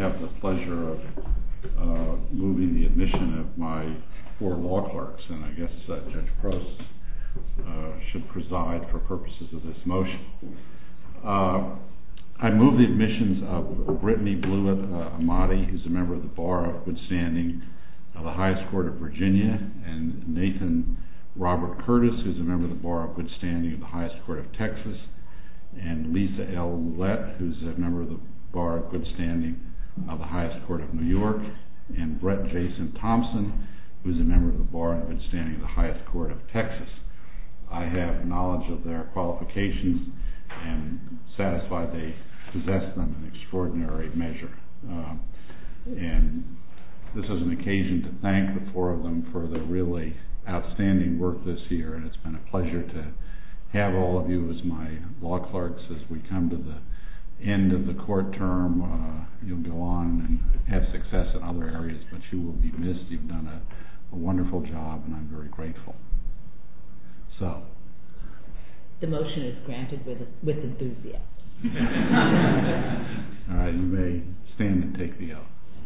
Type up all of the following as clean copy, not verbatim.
have the pleasure of moving the admission of my 4 law clerks, and I guess Judge Prost should preside for purposes of this motion. I move the admissions of Brittany Blewett Amati, who's a member of the Bar of Good Standing of the Highest Court of Virginia, and Nathan Robert Curtis, who's a member of the Bar of Good Standing of the Highest Court of Texas, and Lisa L. Roulette, who's a member of the Bar of Good Standing of the Highest Court of New York, and Brett Jason Thompson, who's a member of the Bar of Good Standing of the Highest Court of Texas. I have knowledge of their qualifications and satisfied they possess them in extraordinary measure. And this is an occasion to thank the 4 of them for their really outstanding work this year, and it's been a pleasure to have all of you as my law clerks as we come to the end of the court term. You'll go on and have success in other areas, but you will be missed. You've done a wonderful job, and I'm very grateful. So, the motion is granted with enthusiasm. All right, you may stand and take the oath.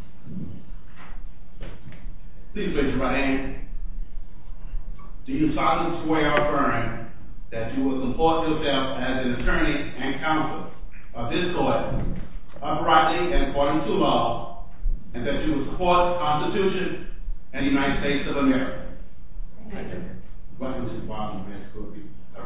Please raise your right hand. Do you solemnly swear or affirm that you will comport yourself as an attorney and counsel of this court, uprightly and according to law, and that you will support the Constitution and the United States of America? Thank you. Welcome to the Bar of Good Standing.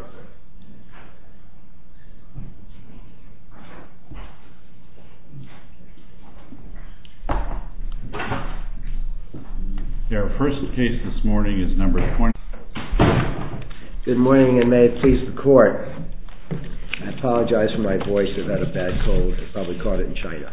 Our first case this morning is number 20. Good morning, and may it please the court. I apologize for my voice. I've had a bad cold. I probably caught it in China.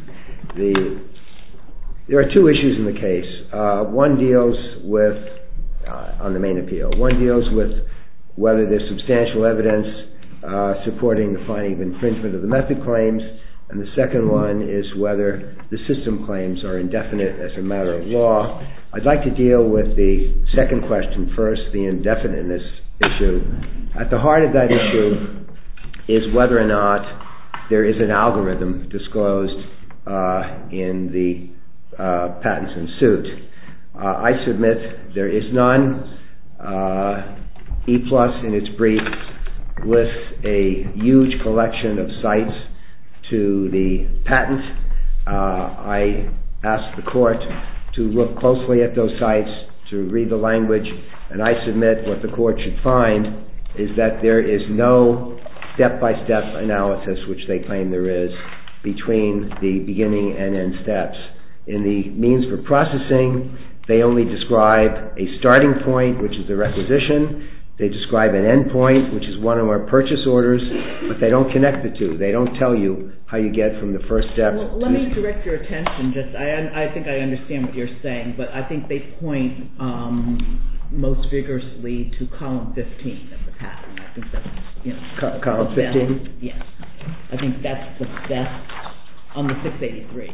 There are 2 issues in the case. One deals with, on the main appeal, one deals with whether there's substantial evidence supporting the finding of infringement of the method claims, and the second one is whether the system claims are indefinite as a matter of law. I'd like to deal with the second question first, the indefiniteness issue. At the heart of that issue is whether or not there is an algorithm disclosed in the patents in suit. I submit there is none. E+ in its brief lists a huge collection of cites to the patent. I ask the court to look closely at those cites, to read the language, and I submit what the court should find is that there is no step-by-step analysis, which they claim there is, between the beginning and end steps. In the means for processing, they only describe a starting point, which is the requisition. They describe an end point, which is one of our purchase orders, but they don't connect the 2. They don't tell you how you get from the first step. Well, let me direct your attention. I think I understand what you're saying, but I think they point most vigorously to column 15 of the patent. I think that's column 15. Yes, I think that's the best on the 683.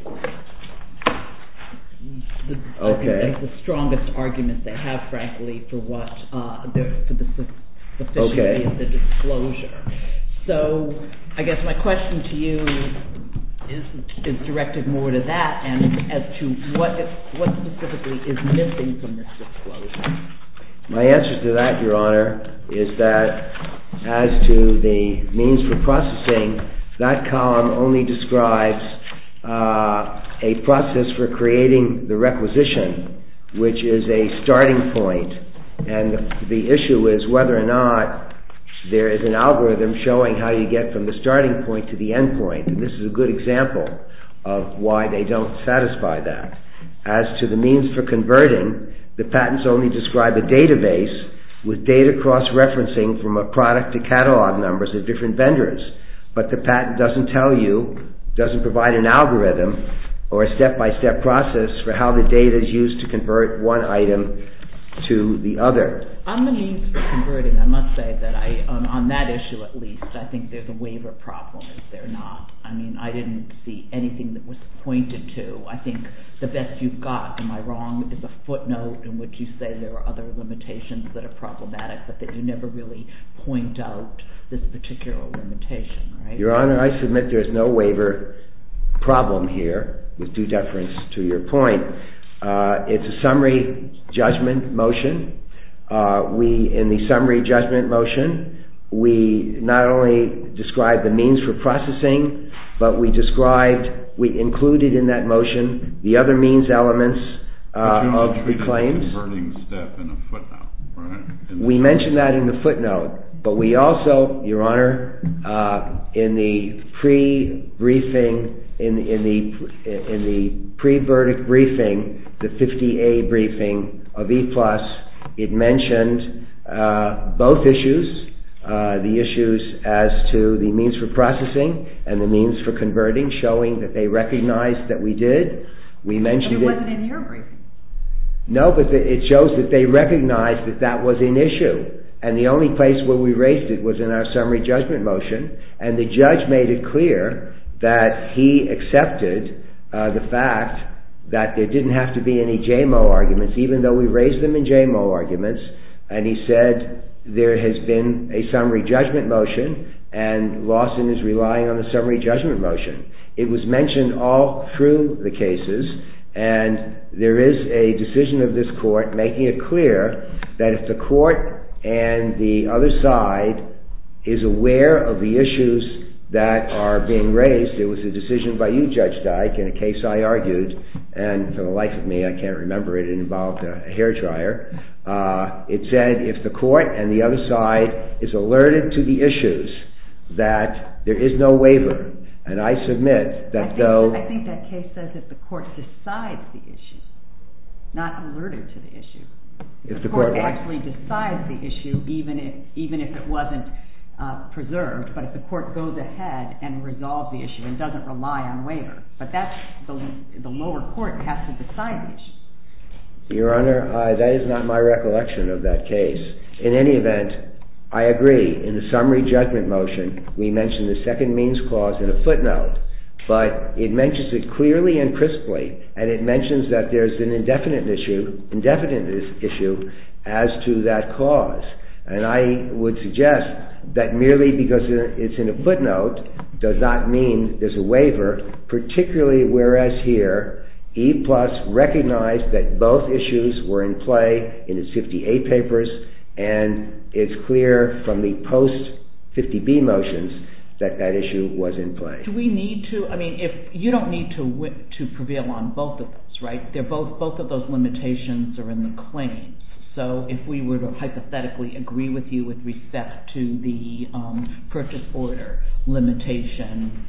I think that's the strongest argument they have, frankly, for what for the sufficiency of the disclosure. So, I guess my question to you is directed more to that, and as to what specifically is missing from this disclosure. My answer to that, Your Honor, is that as to the means for processing, that column only describes a process for creating the requisition, which is a starting point. And the issue is whether or not there is an algorithm showing how you get from the starting point to the end point. And this is a good example of why they don't satisfy that. As to the means for converting, the patents only describe a database with data cross-referencing from a product to catalog numbers of different vendors. But the patent doesn't provide an algorithm or a step-by-step process for how the data is used to convert one item to the other. On the means for converting, I must say that on that issue at least, I think there's a waiver problem, is there not? I mean, I didn't see anything that was pointed to. I think the best you've got, am I wrong, is a footnote in which you say there are other limitations that are problematic, but that you never really point out this particular limitation, right? Your Honor, I submit there's no waiver problem here, with due deference to your point. It's a summary judgment motion. In the summary judgment motion, we not only described the means for processing, but we included in that motion the other means elements of the claims. The converting step in a footnote, right? We mentioned that in the footnote, but we also, Your Honor, in the pre-briefing, in the pre-verdict briefing, the 50A briefing of E+, it mentioned both issues, the issues as to the means for processing and the means for converting, showing that they recognized that we did. We mentioned it wasn't in your briefing. No, but it shows that they recognized that that was an issue. And the only place where we raised it was in our summary judgment motion. And the judge made it clear that he accepted the fact that there didn't have to be any JMO arguments, even though we raised them in JMO arguments. And he said there has been a summary judgment motion, and Lawson is relying on the summary judgment motion. It was mentioned all through the cases, and there is a decision of this court making it clear that if the court and the other side is aware of the issues that are being raised, it was a decision by you, Judge Dyke, in a case I argued, and for the life of me I can't remember it involved a hairdryer. It said if the court and the other side is alerted to the issues, that there is no waiver. And I submit that I think that case says if the court decides the issue, not alerted to the issue. If the court actually decides the issue, even if it wasn't preserved, but if the court goes ahead and resolves the issue and doesn't rely on waiver. But that's the lower court has to decide the issue. Your Honor, that is not my recollection of that case. In any event, I agree. In the summary judgment motion, we mentioned the second means clause in a footnote, but it mentions it clearly and crisply, and it mentions that there's an indefiniteness issue as to that clause. And I would suggest that merely because it's in a footnote does not mean there's a waiver, particularly whereas here E+ recognized that both issues were in play in its 58 papers, and it's clear from the post-50B motions that that issue was in play. Do we need to, if you don't need to prevail on both of those, right? They're both of those limitations are in the claims. So if we were to hypothetically agree with you with respect to the purchase order limitation,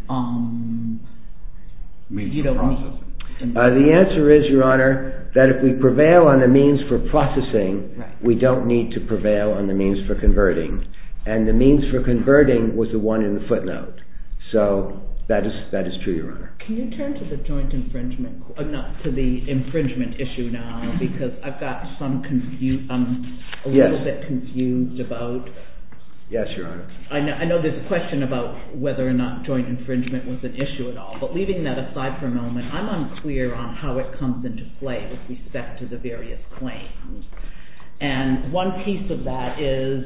you don't need... The answer is, Your Honor, that if we prevail on the means for processing, we don't need to prevail on the means for converting. And the means for converting was the one in the footnote. So that is true, Your Honor. Can you turn to the joint infringement, to the infringement issue now? Because I've got I'm a little bit confused about... Yes, Your Honor. I know there's a question about whether or not joint infringement was an issue at all, but leaving that aside for a moment, I'm unclear on how it comes into play with respect to the various claims. And one piece of that is,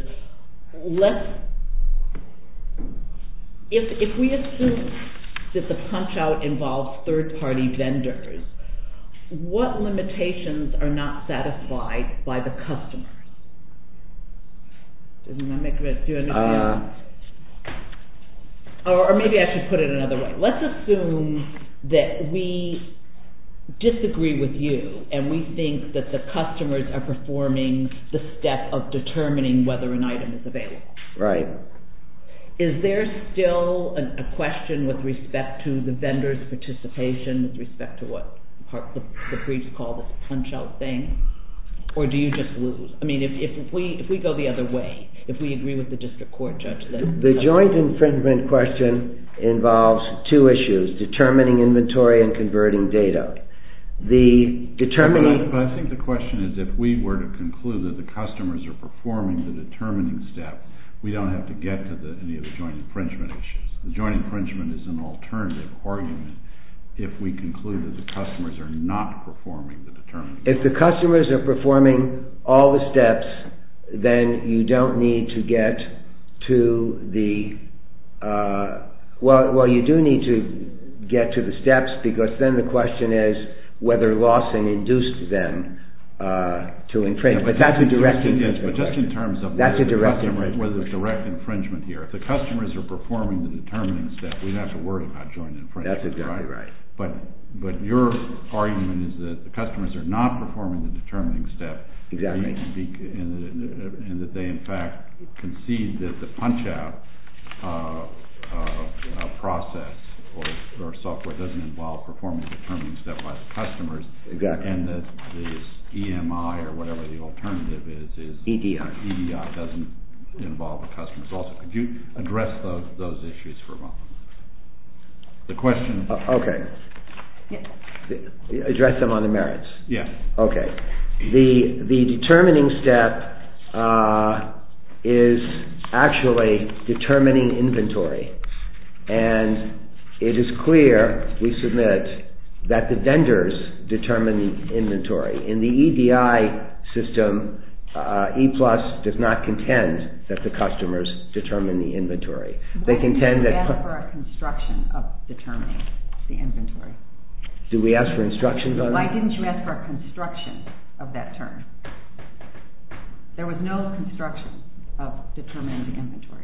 if we assume that the punch-out involves third-party vendors, what limitations are not satisfied by the customer? Do you understand? Or maybe I should put it another way. Let's assume that we disagree with you and we think that the customers are performing the step of determining whether an item is available. Right. Is there still a question with respect to the vendor's participation with respect to what the briefs call this punch-out thing? Or do you just lose? If we go the other way, if we agree with the district court judge... The joint infringement question involves two issues, determining inventory and converting data. But I think the question is, if we were to conclude that the customers are performing the determining step, we don't have to get to any of the joint infringement issues. The joint infringement is an alternative argument if we conclude that the customers are not performing the determining step. If the customers are performing all the steps, then you don't need to get to the... you do need to get to the steps, because then the question is whether Lawson induced them to infringe. But that's a direct infringement. But just in terms of whether there's direct infringement here, if the customers are performing the determining step, we don't have to worry about joint infringement. That's exactly right. But your argument is that the customers are not performing the determining step. Exactly. And that they, in fact, concede that the punch-out process or software doesn't involve performing the determining step by the customers. Exactly. And that this EMI or whatever the alternative is EDI doesn't involve the customers. Also, could you address those issues for a moment? The question. Okay. Yes. Address them on the merits. Yes. Okay. The determining step is actually determining inventory, and it is clear, we submit, that the vendors determine the inventory. In the EDI system, E+ does not contend that the customers determine the inventory. They contend that. Why didn't you ask for a construction of determining the inventory? Do we ask for instructions on that? Why didn't you ask for a construction of that term? There was no construction of determining the inventory.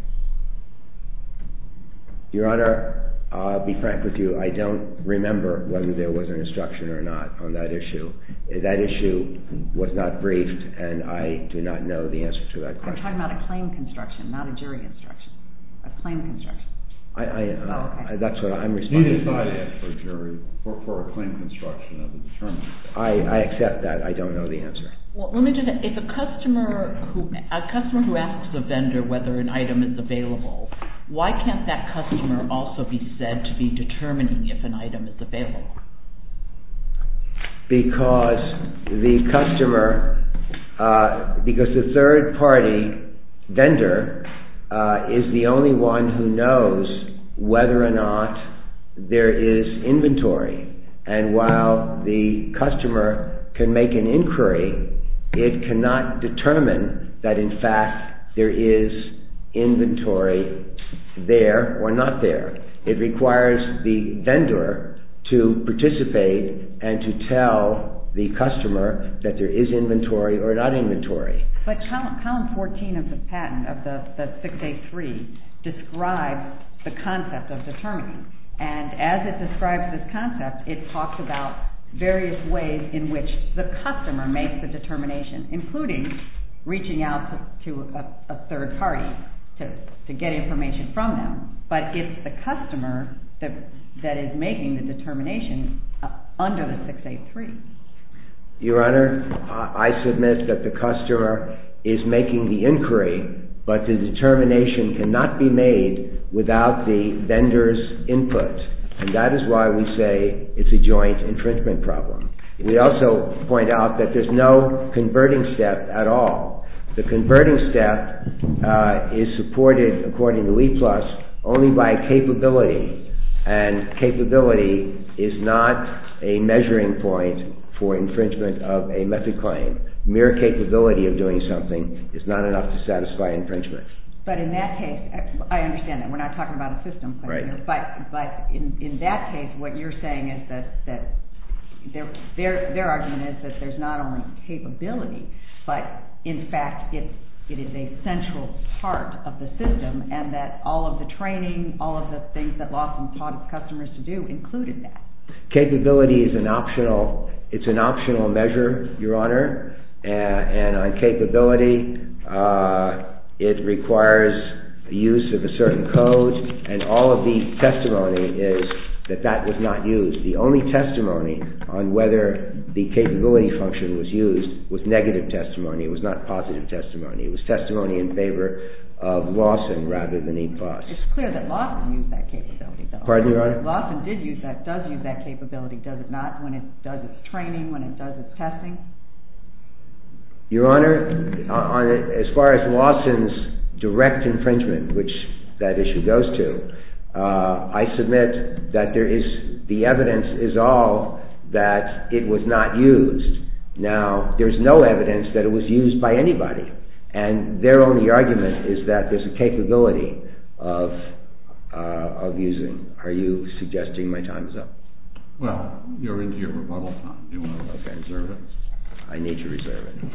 Your Honor, I'll be frank with you, I don't remember whether there was an instruction or not on that issue. That issue was not briefed, and I do not know the answer to that question. I'm talking about a claim construction, not a jury instruction. A claim construction. Okay. That's what I'm Neither responding to. side asked for a jury for a claim construction of the determining step. I accept that. I don't know the answer. Well, let me just say, if a customer who asks the vendor whether an item is available, why can't that customer also be said to be determining if an item is available? Because the customer, because the third party vendor is the only one who knows whether or not there is inventory. And while the customer can make an inquiry, it cannot determine that in fact there is inventory there or not there. It requires the vendor to participate and to tell the customer that there is inventory or not inventory. But column 14 of the patent, of the 683, describes the concept of determining. And as it describes this concept, it talks about various ways in which the customer makes the determination, including reaching out to a third party to get information from them. But it's the customer that is making the determination under the 683. Your Honor, I submit that the customer is making the inquiry, but the determination cannot be made without the vendor's input. And that is why we say it's a joint infringement problem. We also point out that there's no converting step at all. The converting step is supported, according to E+, only by capability. And capability is not a measuring point for infringement of a method claim. Mere capability of doing something is not enough to satisfy infringement. But in that case, I understand that. We're not talking about a system claim here. But in that case, what you're saying is that their argument is that there's not only capability, but in fact it is a central part of the system, and that all of the training, all of the things that Lawson taught its customers to do included that. Capability is an optional measure, Your Honor, and on capability, it requires the use of a certain code, and all of the testimony is that was not used. The only testimony on whether the capability function was used was negative testimony. It was not positive testimony. It was testimony in favor of Lawson rather than E+. It's clear that Lawson used that capability, though. Pardon, Your Honor? Lawson does use that capability, does it not, when it does its training, when it does its testing? Your Honor, as far as Lawson's direct infringement, which that issue goes to, I submit that the evidence is all that it was not used. Now, there's no evidence that it was used by anybody, and their only argument is that there's a capability of using. Are you suggesting my time is up? Well, you're into your rebuttal time. Do you want to reserve it? I need to reserve it.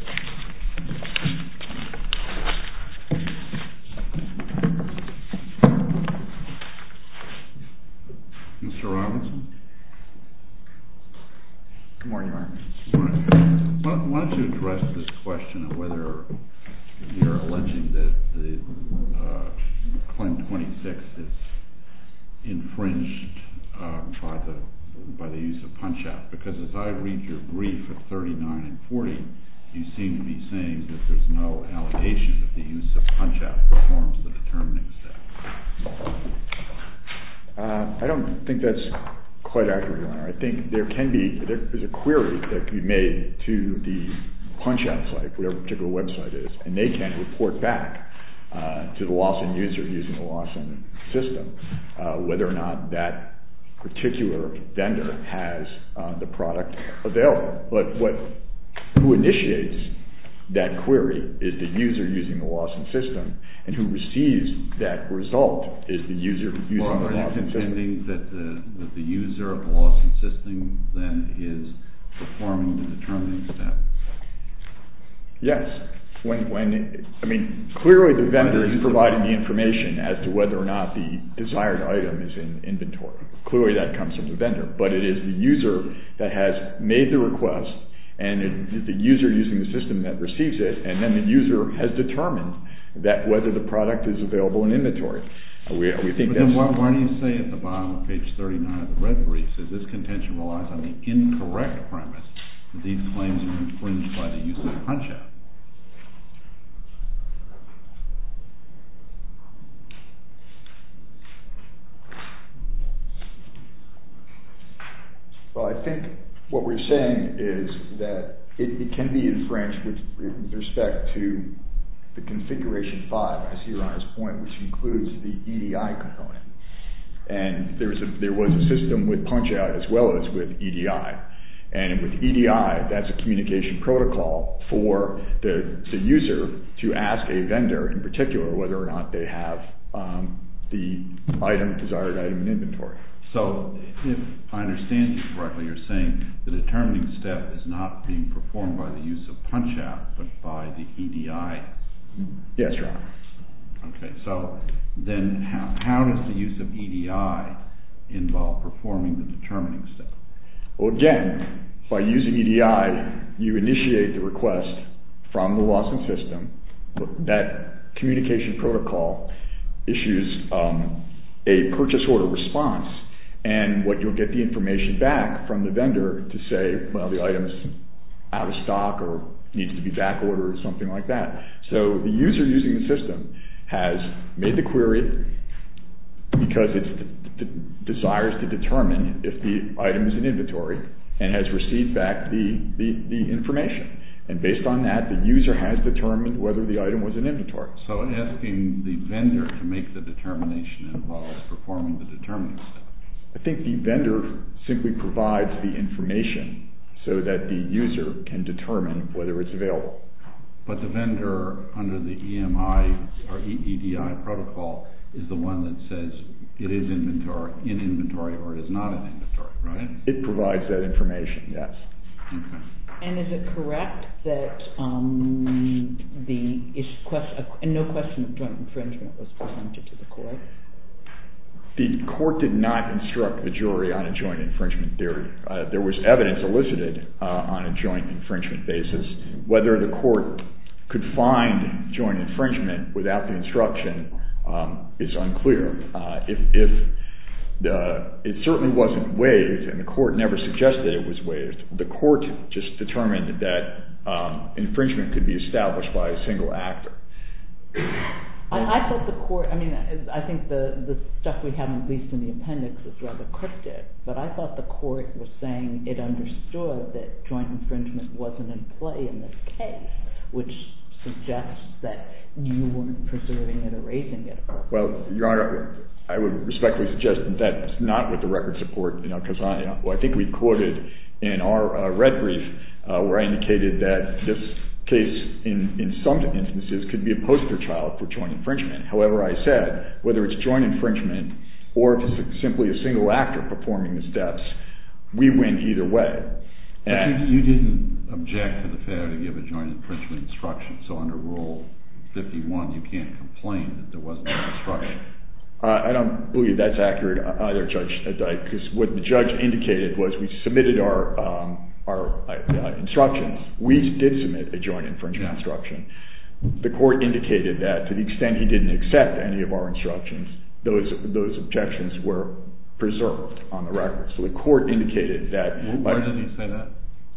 Mr. Robinson? Good morning, Your Honor. Good morning. Why don't you address this question of whether you're alleging that the Claim 26 is infringed by the use of punch-out? Because as I read your brief at 39 and 40, you seem to be saying that there's no allegation that the use of punch-out performs the determining step. I don't think that's quite accurate, Your Honor. I think there's a query that can be made to the punch-out site, whatever particular website is, and they can report back to the Lawson user using the Lawson system whether or not that particular vendor has the product available. But who initiates that query is the user using the Lawson system, and who receives that result is the user using the Lawson system. Are you contending that the user of the Lawson system then is performing the determining step? Yes. Clearly the vendor is providing the information as to whether or not the desired item is in inventory. Clearly that comes from the vendor, but it is the user that has made the request, and it is the user using the system that receives it, and then the user has determined that whether the product is available in inventory. Then why do you say at the bottom of page 39 of the red brief, says this contention relies on the incorrect premise that these claims are infringed by the use of punch-out? Well, I think what we're saying is that it can be infringed with respect to the configuration 5, I see Your Honor's point, which includes the EDI component. And there was a system with punch-out as well as with EDI. And with EDI, that's a communication protocol for the user to ask a vendor, in particular, whether or not they have the desired item in inventory. So, if I understand you correctly, you're saying the determining step is not being performed by the use of punch-out, but by the EDI? Yes, Your Honor. Okay, so then how does the use of EDI involve performing the determining step? Well, again, by using EDI, you initiate the request from the Lawson system. That communication protocol issues a purchase order response, and what you'll get the information back from the vendor to say, well, the item's out of stock or needs to be back ordered or something like that. So the user using the system has made the query because it desires to determine if the item is in inventory and has received back the information. And based on that, the user has determined whether the item was in inventory. So asking the vendor to make the determination involves performing the determining step. I think the vendor simply provides the information so that the user can determine whether it's available. But the vendor under the EMI or EDI protocol is the one that says it is in inventory or it is not in inventory, right? It provides that information, yes. Okay. And is it correct that no question of joint infringement was presented to the court? The court did not instruct the jury on a joint infringement theory. There was evidence elicited on a joint infringement basis. Whether the court could find joint infringement without the instruction is unclear. It certainly wasn't waived, and the court never suggested it was waived. The court just determined that infringement could be established by a single actor. I thought the court, I think the stuff we have at least in the appendix is rather cryptic, but I thought the court was saying it understood that joint infringement wasn't in play in this case, which suggests that you weren't preserving it or raising it. Well, Your Honor, I would respectfully suggest that that's not what the record support, because I think we quoted in our red brief where I indicated that this case in some instances could be a poster child for joint infringement. However, I said whether it's joint infringement or if it's simply a single actor performing the steps, we win either way. But you didn't object to the failure to give a joint infringement instruction, so under Rule 51 you can't complain that there wasn't an instruction. I don't believe that's accurate either, Judge Dyke, because what the judge indicated was we submitted our instructions. We did submit a joint infringement instruction. The court indicated that to the extent he didn't accept any of our instructions, those objections were preserved on the record. So the court indicated that. Where did he say that?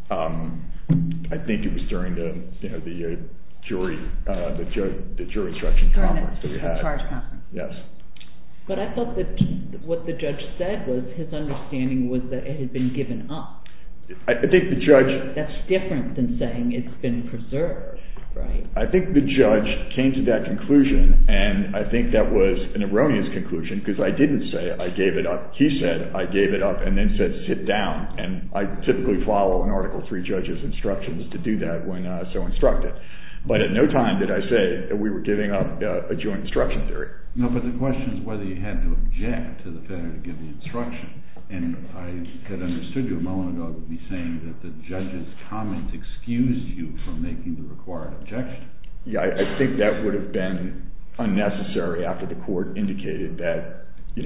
I think it was during the jury instruction conference that we had. The charge conference. Yes. But I thought that what the judge said was his understanding was that it had been given up. I think the judge... That's different than saying it's been preserved, right? I think the judge came to that conclusion, and I think that was an erroneous conclusion, because I didn't say I gave it up. He said I gave it up and then said sit down, and I typically follow an Article 3 judge's instructions to do that when so instructed. But at no time did I say that we were giving up a joint instruction theory. No, but the question is whether you had to object to the failure to give the instruction. And I had understood you a moment ago to be saying that the judge's comments excused you from making the required objection. Yeah, I think that would have been unnecessary after the court indicated that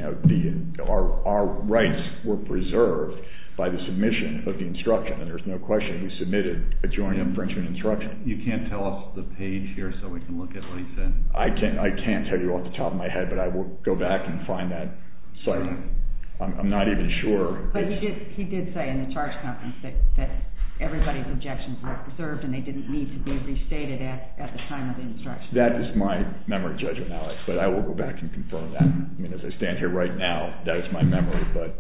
our rights were preserved by the submission of the instruction, and there's no question we submitted a joint infringement instruction. You can't tell us the page here so we can look at what he said? I can't tell you off the top of my head, but I will go back and find that site. I'm not even sure. But he did say in the charge conference that everybody's objections were preserved and they didn't need to be restated at the time of the instruction. That is my memory, Judge O'Malley, but I will go back and confirm that. I mean, as I stand here right now, that is my memory, but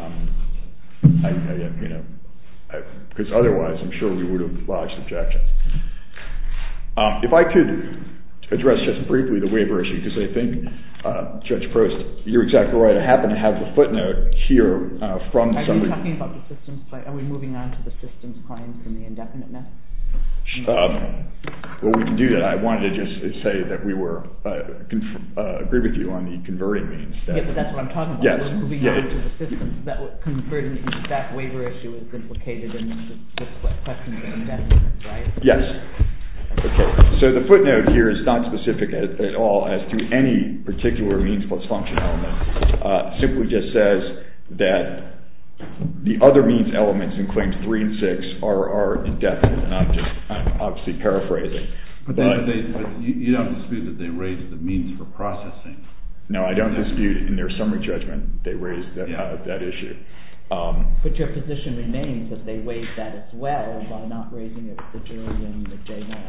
because otherwise I'm sure we would have lodged objections. If I could address just briefly the waiver issue, because I think, Judge Prost, you're exactly right. I happen to have the footnote here from somebody. Are you talking about the systems claim? Are we moving on to the systems claims and the indefiniteness? Well, we can do that. I wanted to just say that we were agree with you on the converting means. Yeah, but that's what I'm talking about. Yes. We're moving on to the systems that converting that waiver issue is implicated in this question of indefiniteness, right? Yes. Okay. So the footnote here is not specific at all as to any particular means plus function element. Simply just says that the other means elements in claims 3 and 6 are indefinite, and I'm obviously paraphrasing. But you don't dispute that they raised the means for processing? No, I don't dispute in their summary judgment they raised that issue. But your position remains that they waived that as well by not raising it with the jury and the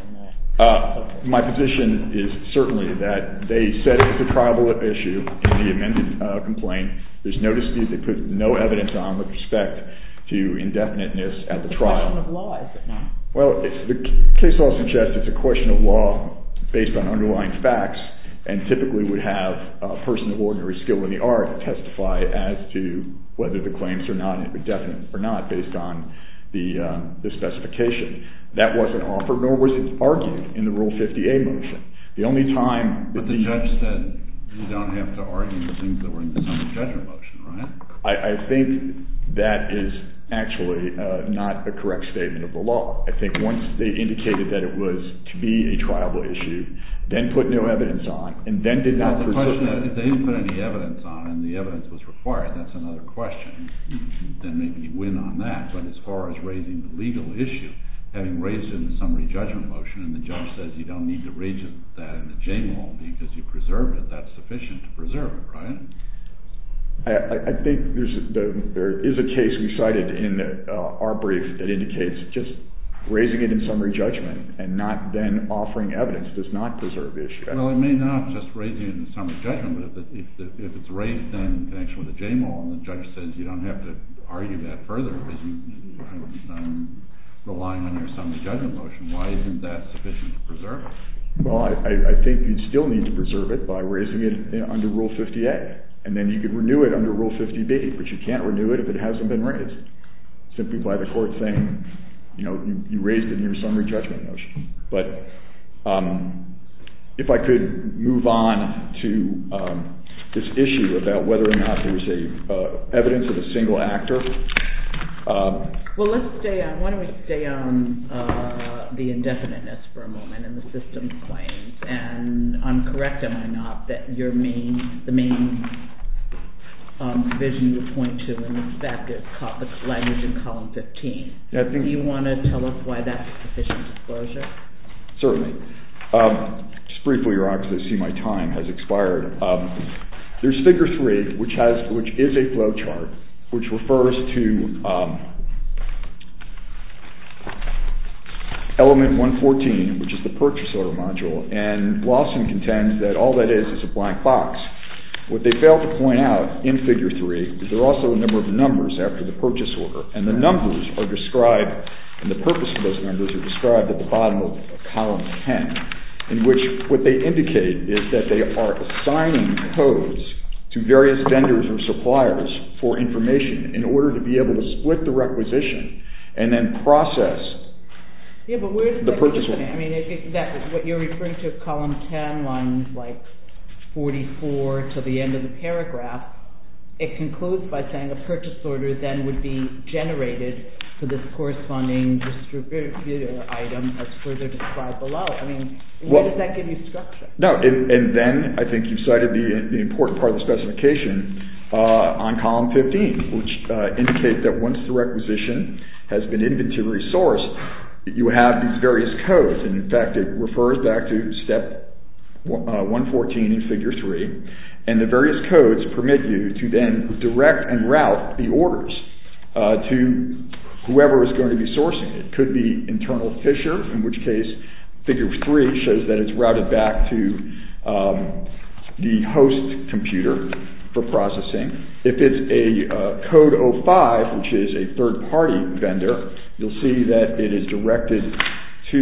J9. My position is certainly that they said it was a triable issue in the amended complaint. There's no dispute. They put no evidence on with respect to indefiniteness at the trial. It's a question of law, is it not? Well, the case law suggests it's a question of law based on underlying facts, and typically would have a person of ordinary skill in the art testify as to whether the claims are not indefinite or not based on the specification. That wasn't offered, nor was it argued in the Rule 50A motion. The only time that the judge said you don't have to argue the things that were in the summary judgment motion, right? I think that is actually not a correct statement of the law. I think once they indicated that it was to be a triable issue, then put no evidence on, and then did not preserve it. The question is, if they didn't put any evidence on and the evidence was required, that's another question. Then maybe you win on that. But as far as raising the legal issue, having raised it in the summary judgment motion, and the judge says you don't need to raise that in the J-Mall because you preserved it, that's sufficient to preserve it, right? I think there is a case we cited in our brief that indicates just raising it in summary judgment and not then offering evidence does not preserve the issue. Well, it may not just raising it in summary judgment, but if it's raised then in connection with the J-Mall and the judge says you don't have to argue that further because I'm relying on your summary judgment motion, why isn't that sufficient to preserve it? Well, I think you'd still need to preserve it by raising it under Rule 50A. And then you could renew it under Rule 50B, but you can't renew it if it hasn't been raised. Simply by the court saying, you raised it in your summary judgment motion. But if I could move on to this issue about whether or not there was evidence of a single actor. Well, let's stay on. Why don't we stay on the indefiniteness for a moment and the systems claims? And I'm correct, am I not, that the main provision you point to in the spec is the language in column 15. Do you want to tell us why that's sufficient disclosure? Certainly. Just briefly, Your Honor, because I see my time has expired. There's figure 3, which is a flow chart, which refers to element 114, which is the purchase order module, and Lawson contends that all that is a blank box. What they fail to point out in figure 3 is there are also a number of numbers after the purchase order, and the numbers are described, and the purpose of those numbers are described at the bottom of column 10, in which what they indicate is that they are assigning codes to various vendors or suppliers for information in order to be able to split the requisition and then process. Yeah, but where does the that purchase order? I mean, what you're referring to, column 10, lines like 44 to the end of the paragraph, it concludes by saying a purchase order then would be generated for this corresponding distributor item as further described below. I mean, where does that give you structure? No, and then I think you cited the important part of the specification on column 15, which indicates that once the requisition has been inventory sourced, you have these various codes, and in fact it refers back to step 114 in figure 3, and the various codes permit you to then direct and route the orders to whoever is going to be sourcing it. It could be internal Fisher, in which case figure 3 shows that it's routed back to the host computer for processing. If it's a code 05, which is a third-party vendor, you'll see that it is directed to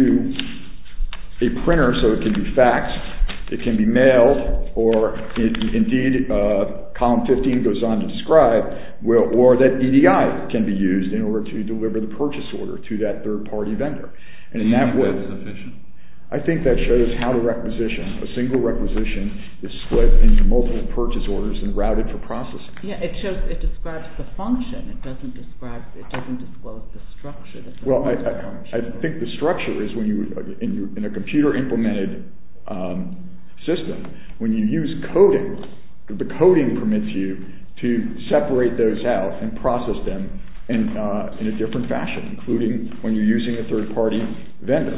a printer, so it can be faxed, it can be mailed, or indeed column 15 goes on to describe, or that EDI can be used in order to deliver the purchase order to that third-party vendor. And in that way, sufficient? I think that shows how the requisition, a single requisition, is split into multiple purchase orders and routed for processing. Yeah, it describes the function. It doesn't disclose the structure. Well, I think the structure is when in a computer implemented system, when you use coding, the coding permits you to separate those out and process them in a different fashion, including when you're using a third-party vendor.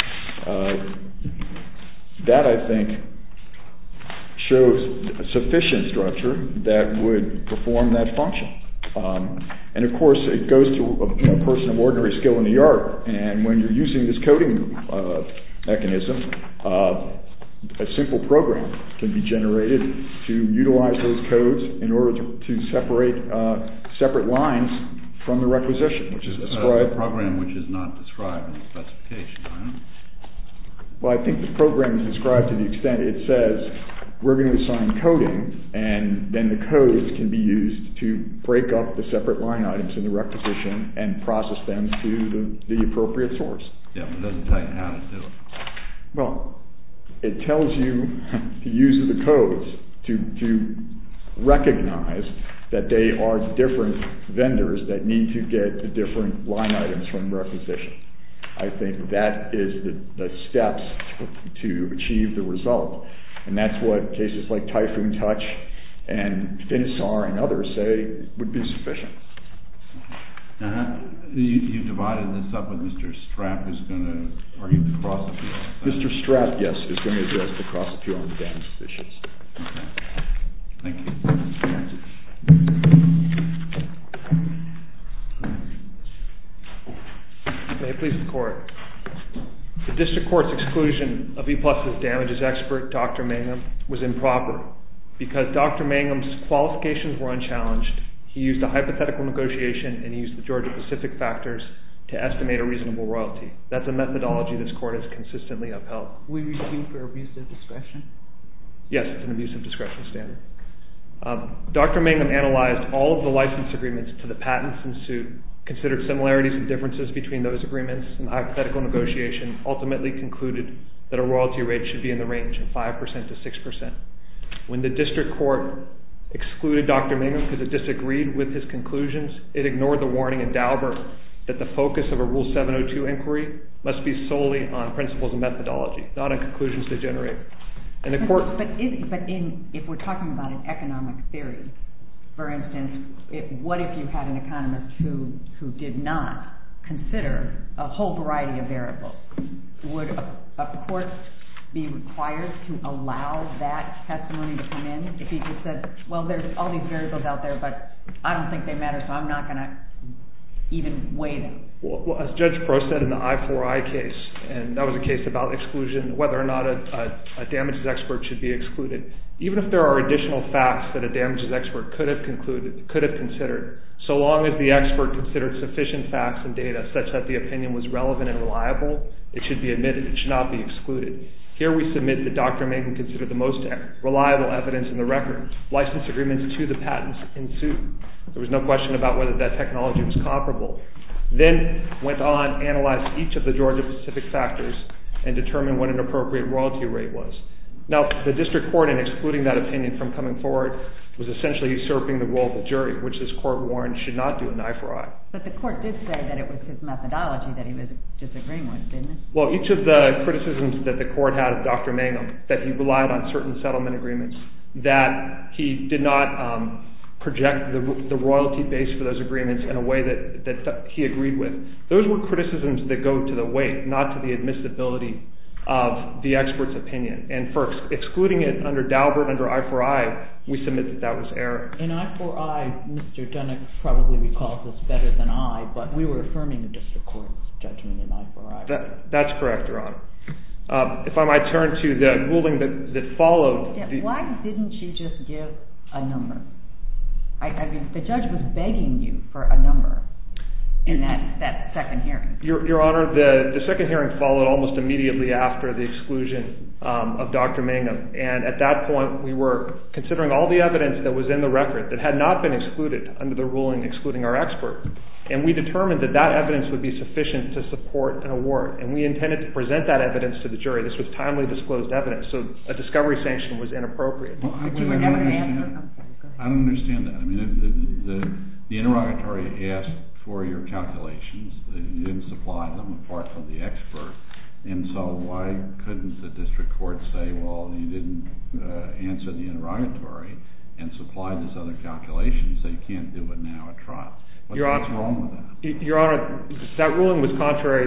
That, I think, shows a sufficient structure that would perform that function. And of course, it goes to a person of ordinary skill in the art, and when you're using this coding mechanism, a simple program can be generated to utilize those codes in order to separate lines from the requisition, which is described. A program which is not described in the specification, right? Well, I think the program is described to the extent it says we're going to assign coding, and then the codes can be used to break up the separate line items in the requisition and process them to the appropriate source. Yeah, but it doesn't tell you how to do it. Well, it tells you the use of the codes to recognize that they are different vendors that need to get the different line items from the requisition. I think that is the steps to achieve the result. And that's what cases like Typhoon Touch and Finisar and others say would be sufficient. You divided this up with Mr. Strapp, who's going to argue the cross appeal. Mr. Strapp, yes, is going to address the cross appeal on the damage issues. Okay. Thank you. May it please the Court. The District Court's exclusion of E+'s damages expert, Dr. Mangum, was improper because Dr. Mangum's qualifications were unchallenged. He used a hypothetical negotiation and he used the Georgia-Pacific factors to estimate a reasonable royalty. That's a methodology this Court has consistently upheld. We review for abuse of discretion? Yes, it's an abuse of discretion standard. Dr. Mangum analyzed all of the license agreements to the patents in suit, considered similarities and differences between those agreements and the hypothetical negotiation, ultimately concluded that a royalty rate should be in the range of 5% to 6%. When the district court excluded Dr. Mangum because it disagreed with his conclusions, it ignored the warning in Daubert that the focus of a Rule 702 inquiry must be solely on principles and methodology, not on conclusions they generate. And the court... If we're talking about an economic theory, for instance, what if you had an economist who did not consider a whole variety of variables? Would a court be required to allow that testimony to come in if he just said, well, there's all these variables out there, but I don't think they matter, so I'm not going to even weigh them? Well, as Judge Prost said in the I4I case, and that was a case about exclusion, whether or not a damages expert should be excluded, even if there are additional facts that a damages expert could have considered, so long as the expert considered sufficient facts and data such that the opinion was relevant and reliable, it should be admitted. It should not be excluded. Here we submit that Dr. Mangum considered the most reliable evidence in the record, license agreements to the patents in suit. There was no question about whether that technology was comparable. Then went on, analyzed each of the Georgia-Pacific factors, and determined what an appropriate royalty rate was. Now, the district court, in excluding that opinion from coming forward, was essentially usurping the role of the jury, which this court warned should not do an I4I. But the court did say that it was his methodology that he was disagreeing with, didn't it? Well, each of the criticisms that the court had of Dr. Mangum, that he relied on certain settlement agreements, that he did not project the royalty base for those agreements in a way that he agreed with, those were criticisms that go to the weight, not to the admissibility of the expert's opinion. And for excluding it under Daubert, under I4I, we submit that that was error. In I4I, Mr. Dunnick probably recalls this better than I, but we were affirming the district court's judgment in I4I. That's correct, Your Honor. If I might turn to the ruling that followed... Why didn't you just give a number? I mean, the judge was begging you for a number in that second hearing. Your Honor, the second hearing followed almost immediately after the exclusion of Dr. Mangum. And at that point, we were considering all the evidence that was in the record that had not been excluded under the ruling excluding our expert. And we determined that that evidence would be sufficient to support an award. And we intended to present that evidence to the jury. This was timely disclosed evidence, so a discovery sanction was inappropriate. Well, I don't understand that. I mean, the interrogatory asked for your calculations. You didn't supply them apart from the expert. And so why couldn't the district court say, well, you didn't answer the interrogatory and supply this other calculation, so you can't do it now at trial? What's wrong with that? Your Honor, that ruling was contrary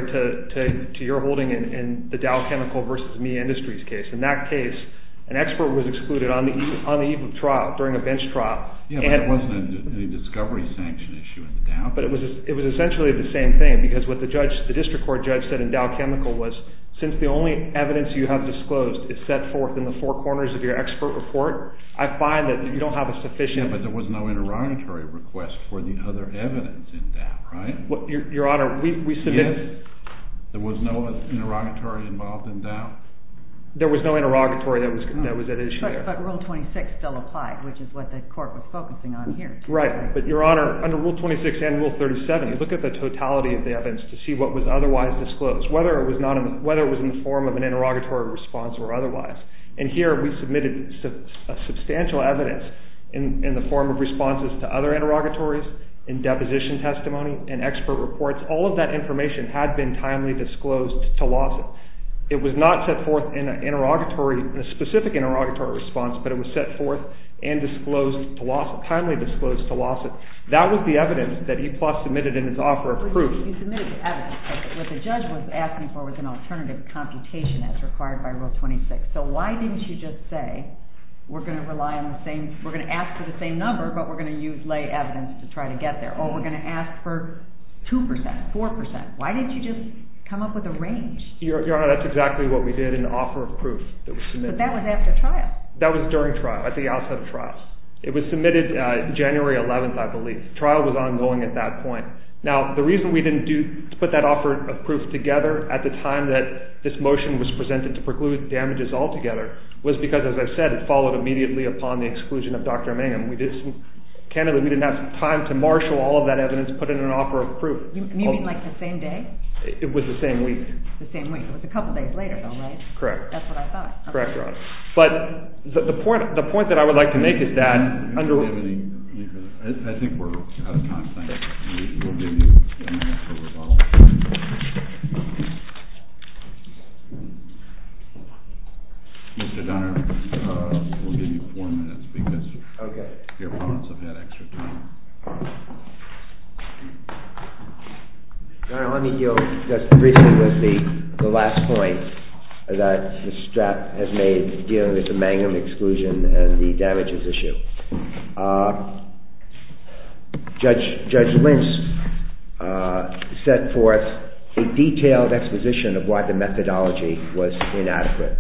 to your holding in the Dow Chemical versus Me Industries case. In that case, an expert was excluded on the eve of trial, during a bench trial. Yeah, but it wasn't any discovery sanction issue in the Dow. But it was essentially the same thing, because what the district court judge said in Dow Chemical was, since the only evidence you have disclosed is set forth in the four corners of your expert report, I find that you don't have a sufficient... Yeah, but there was no interrogatory request for the other evidence in Dow, right? Well, Your Honor, we submitted... Yes? There was no interrogatory involved in Dow? There was no interrogatory that was at issue there. But Rule 26 still applied, which is what the court was focusing on here. Right, but Your Honor, under Rule 26 and Rule 37, you look at the totality of the evidence to see what was otherwise disclosed, whether it was in the form of an interrogatory response or otherwise. And here we submitted substantial evidence in the form of responses to other interrogatories, in deposition testimony, and expert reports. All of that information had been timely disclosed to Lawson. It was not set forth in a specific interrogatory response, but it was set forth and disclosed to Lawson, timely disclosed to Lawson. That was the evidence that E+ submitted in its offer of proof. You submitted the evidence, but what the judge was asking for was an alternative computation as required by Rule 26. So why didn't you just say, we're going to rely on the same, we're going to ask for the same number, but we're going to use lay evidence to try to get there, or we're going to ask for 2%, 4%. Why didn't you just come up with a range? Your Honor, that's exactly what we did in the offer of proof that was submitted. But that was after trial. That was during trial, at the outset of trial. It was submitted January 11th, I believe. Trial was ongoing at that point. Now, the reason we didn't put that offer of proof together at the time that this motion was presented to preclude damages altogether was because, as I said, it followed immediately upon the exclusion of Dr. Mangum. Candidly, we didn't have time to marshal all of that evidence, put in an offer of proof. You mean like the same day? It was the same week. The same week. It was a couple days later, though, right? Correct. That's what I thought. Okay. Correct, Your Honor. But the point that I would like to make is that under... I think we're out of time. Thank you. We'll give you a minute for rebuttal. Mr. Dunner, we'll give you 4 minutes because your opponents have had extra time. Let me deal just briefly with the last point that Mr. Strapp has made dealing with the Mangum exclusion and the damages issue. Judge Lynch set forth a detailed exposition of why the methodology was inadequate.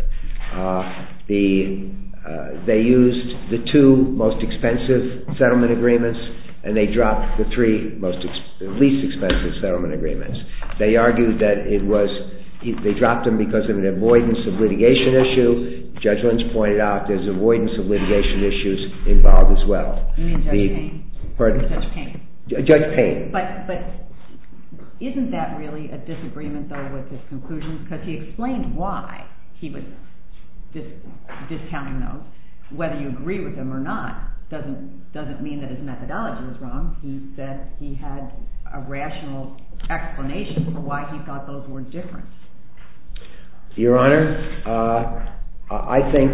They used the 2 most expensive settlement agreements, and they dropped the 3 least expensive settlement agreements. They argued that they dropped them because of an avoidance of litigation issue. Judge Lynch pointed out there's avoidance of litigation issues involved as well. You mean Judge Payne? Pardon? Judge Payne. Judge Payne. But isn't that really a disagreement, though, with his conclusions? Because he explained why he was discounting those. Whether you agree with him or not doesn't mean that his methodology was wrong. He said he had a rational explanation for why he thought those were different. Your Honor, I think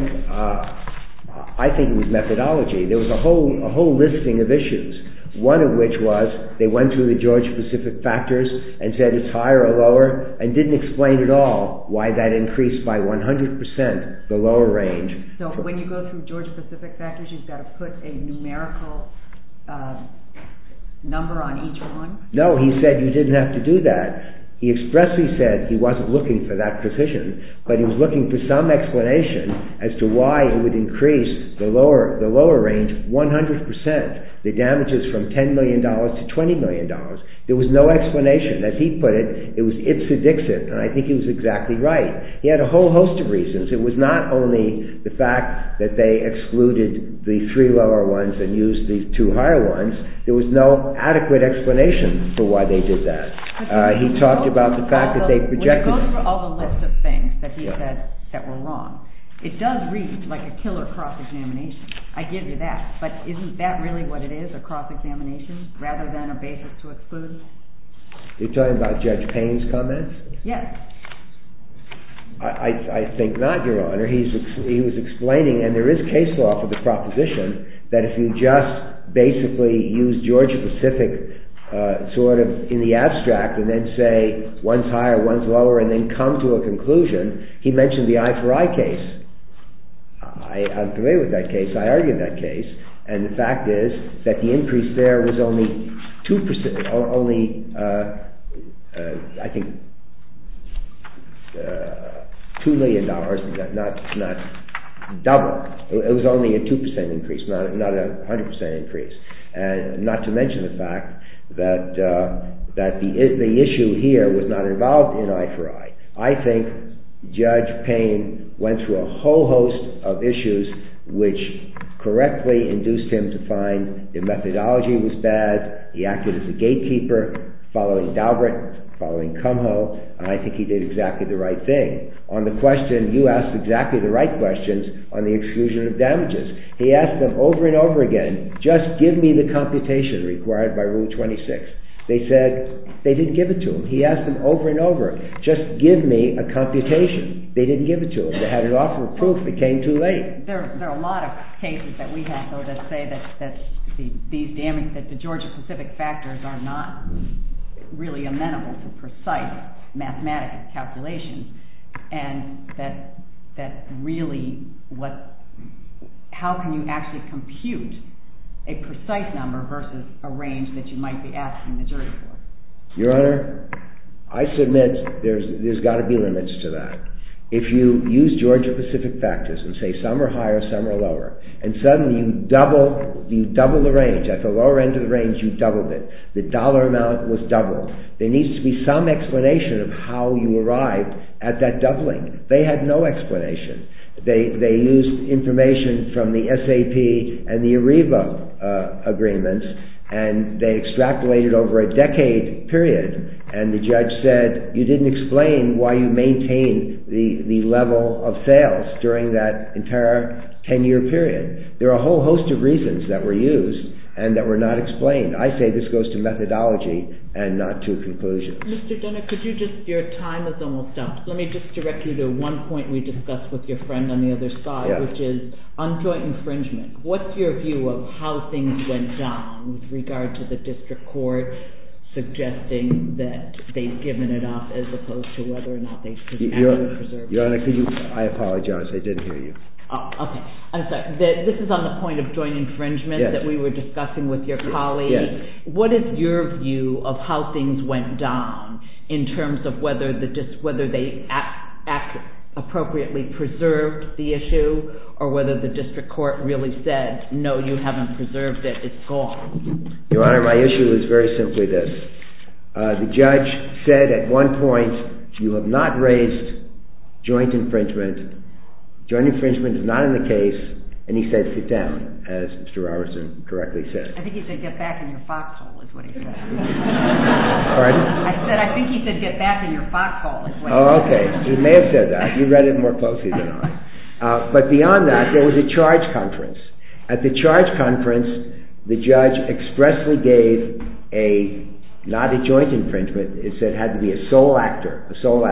it was methodology. There was a whole listing of issues. One of which was they went through the Georgia-Pacific factors and said it's higher or lower and didn't explain at all why that increased by 100% the lower range. So when you go through Georgia-Pacific factors, you've got to put a numerical number on each one? No, he said you didn't have to do that. He expressly said he wasn't looking for that precision, but he was looking for some explanation as to why it would increase the lower range 100%. The damages from $10 million to $20 million. There was no explanation. As he put it, it was ipsa dixit, and I think he was exactly right. He had a whole host of reasons. It was not only the fact that they excluded the 3 lower ones and used the 2 higher ones. There was no adequate explanation for why they did that. He talked about the fact that they projected... When you go through all the list of things that he said that were wrong, it does read like a killer cross-examination. I give you that. But isn't that really what it is, a cross-examination, rather than a basis to exclude? You're talking about Judge Payne's comments? Yes. I think not, Your Honor. He was explaining, and there is case law for the proposition, that if you just basically use Georgia-Pacific sort of in the abstract and then say one's higher, one's lower, and then come to a conclusion. He mentioned the eye for eye case. I'm familiar with that case. I argued that case. And the fact is that the increase there was only 2%, I think, $2 million, not double. It was only a 2% increase, not a 100% increase. And not to mention the fact that the issue here was not involved in eye for eye. I think Judge Payne went through a whole host of issues which correctly induced him to find the methodology was bad. He acted as a gatekeeper, following Daubert, following Kumho, and I think he did exactly the right thing. On the question, you asked exactly the right questions on the exclusion of damages. He asked them over and over again, just give me the computation required by Rule 26. They said they didn't give it to him. He asked them over and over, just give me a computation. They didn't give it to him. They had an offer of proof. It came too late. There are a lot of cases that we have, though, that say that the Georgia-Pacific factors are not really amenable to precise mathematical calculations, and that really how can you actually compute a precise number versus a range that you might be asking the jury for? Your Honor, I submit there's got to be limits to that. If you use Georgia-Pacific factors and say some are higher, some are lower, and suddenly you double the range. At the lower end of the range, you doubled it. The dollar amount was doubled. There needs to be some explanation of how you arrived at that doubling. They had no explanation. They used information from the SAP and the ARIVA agreements, and they extrapolated over a decade period, And the judge said, you didn't explain why you maintained the level of sales during that entire 10-year period. There are a whole host of reasons that were used and that were not explained. I say this goes to methodology and not to conclusions. Mr. Dunner, could you just, your time is almost up. Let me just direct you to one point we discussed with your friend on the other side, which is on joint infringement. What's your view of how things went down with regard to the district court suggesting that they've given it up as opposed to whether or not they've actually preserved it? Your Honor, I apologize, I didn't hear you. Oh, okay. I'm sorry. This is on the point of joint infringement that we were discussing with your colleague. Yes. What is your view of how things went down in terms of whether they appropriately preserved the issue or whether the district court really said, no, you haven't preserved it, it's gone? Your Honor, my issue is very simply this. The judge said at one point, you have not raised joint infringement. Joint infringement is not in the case, and he said, sit down, as Mr. Robertson correctly said. I think he said, get back in your foxhole, is what he said. Pardon? I think he said, get back in your foxhole, is what he said. Oh, okay. He may have said that. You read it more closely than I. But beyond that, there was a charge conference. At the charge conference, the judge expressly gave not a joint infringement, it said it had to be a sole actor.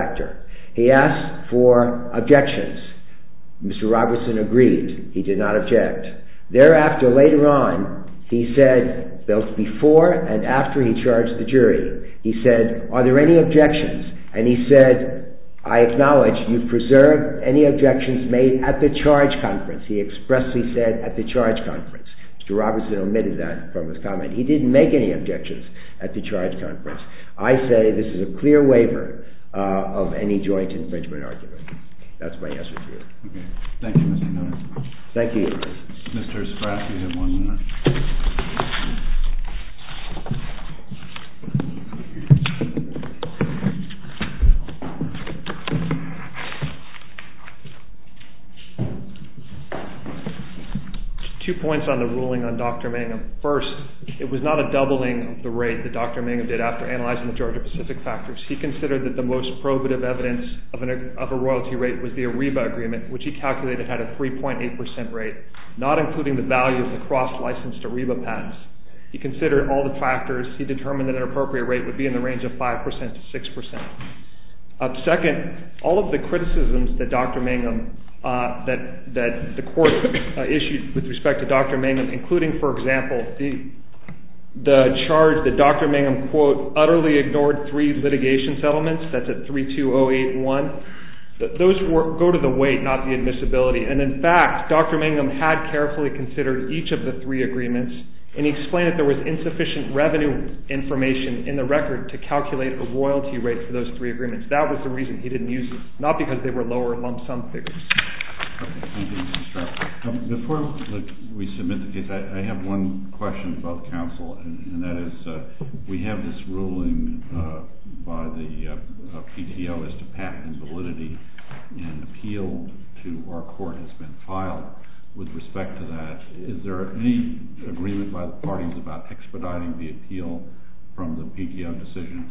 He asked for objections. Mr. Robertson agreed. He did not object. Thereafter, later on, he said, both before and after he charged the jury, he said, are there any objections? And he said, I acknowledge you've preserved any objections made at the charge conference. He expressly said at the charge conference. Mr. Robertson omitted that from his comment. He didn't make any objections at the charge conference. I say this is a clear waiver of any joint infringement argument. That's my answer to you. Okay. Thank you, Mr. Miller. Thank you. Mr. Spratt, you have 1 minute. Two points on the ruling on Dr. Mangum. First, it was not a doubling of the rate that Dr. Mangum did after analyzing the Georgia-Pacific factors. He considered that the most probative evidence of a royalty rate was the Ariba agreement, which he calculated had a 3.8% rate, not including the value of the cross-licensed Ariba patents. He considered all the factors. He determined that an appropriate rate would be in the range of 5% to 6%. Second, all of the criticisms that Dr. Mangum that the court issued with respect to Dr. Mangum, including, for example, the charge that Dr. Mangum, quote, utterly ignored 3 litigation settlements, that's at 32081, those go to the weight, not the admissibility. And in fact, Dr. Mangum had carefully considered each of the 3 agreements, and he explained that there was insufficient revenue information in the record to calculate a royalty rate for those 3 agreements. That was the reason he didn't use it, not because they were lower lump sum figures. Okay, thank you, Mr. Sharp. Before we submit the case, I have one question about counsel, and that is we have this ruling by the PTO as to patent invalidity, and appeal to our court has been filed. With respect to that, is there any agreement by the parties about expediting the appeal from the PTO decision?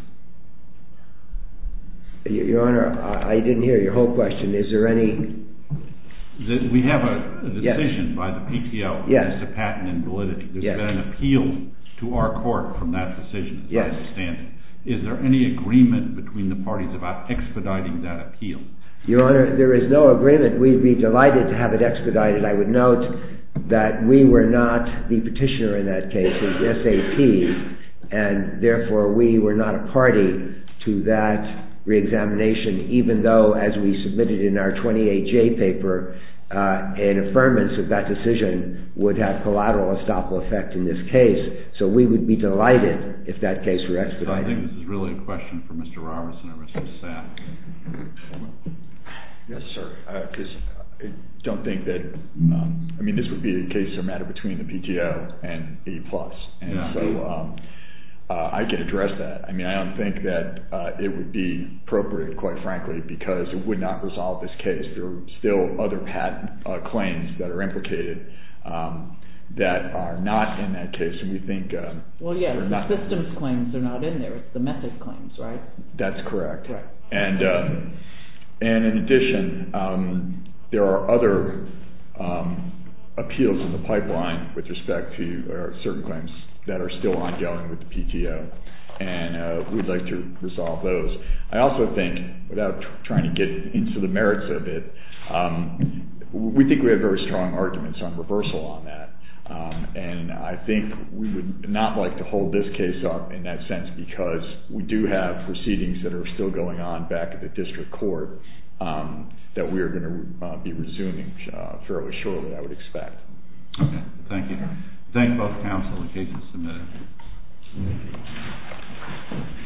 Your Honor, I didn't hear your whole question. Is there any... We have a decision by the PTO as to patent invalidity. There's been an appeal to our court from that decision, as I understand it. Is there any agreement between the parties about expediting that appeal? Your Honor, there is no agreement. We'd be delighted to have it expedited. I would note that we were not the petitioner in that case. It was SAP, and therefore we were not a party to that reexamination, even though, as we submitted in our 28J paper, an affirmance of that decision would have collateral estoppel effect in this case. So we would be delighted if that case were expedited. So I think this is really a question for Mr. Robertson or Mr. Sapp. Yes, sir. Because I don't think that, this would be a case or matter between the PTO and E+. And so I can address that. I don't think that it would be appropriate, quite frankly, because it would not resolve this case. There are still other patent claims that are implicated. that are not in that case, and we think well, yeah, the systems claims are not in there. It's the method claims, right? That's correct. Right. And in addition, there are other appeals in the pipeline with respect to certain claims that are still ongoing with the PTO, and we'd like to resolve those. I also think, without trying to get into the merits of it, we think we have very strong arguments on reversal on that. And I think we would not like to hold this case up in that sense because we do have proceedings that are still going on back at the district court that we are going to be resuming fairly shortly, I would expect. Okay, thank you. Thank both counsel. The case is submitted.